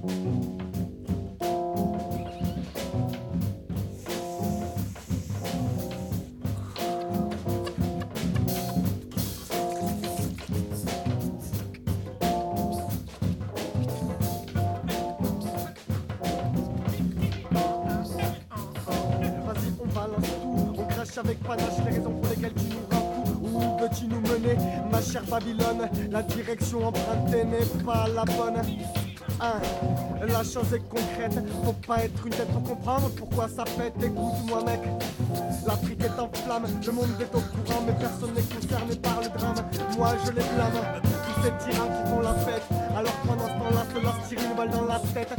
Avec panache les raisons pour lesquelles tu nous rends fou. Où veux-tu nous mener, ma chère Babylone? La direction empruntée n'est pas la bonne. La chose est concrète, faut pas être une tête pour comprendre pourquoi ça pète. Écoute-moi mec, l'Afrique est en flamme, le monde est au courant, mais personne n'est concerné par le drame. Moi je les blâme, tous ces tyrans qui font la fête, alors pendant ce temps-là se lance tirer une balle dans la tête.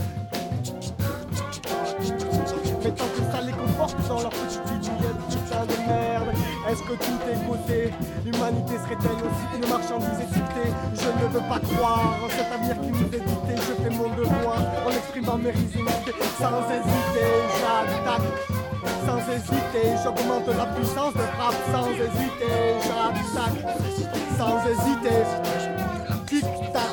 Mais tant que ça les comporte dans leur petite bidouillette, putain de merde, est-ce que tout est coté? L'humanité serait-elle aussi une marchandise étiquetée? Je ne veux pas croire en cet avenir qui nous est dicté. Je fais mon devoir en exprimant mes résinités. Sans hésiter, j'attaque. Sans hésiter, j'augmente la puissance de frappe. Sans hésiter, j'attaque. Sans hésiter, tic-tac.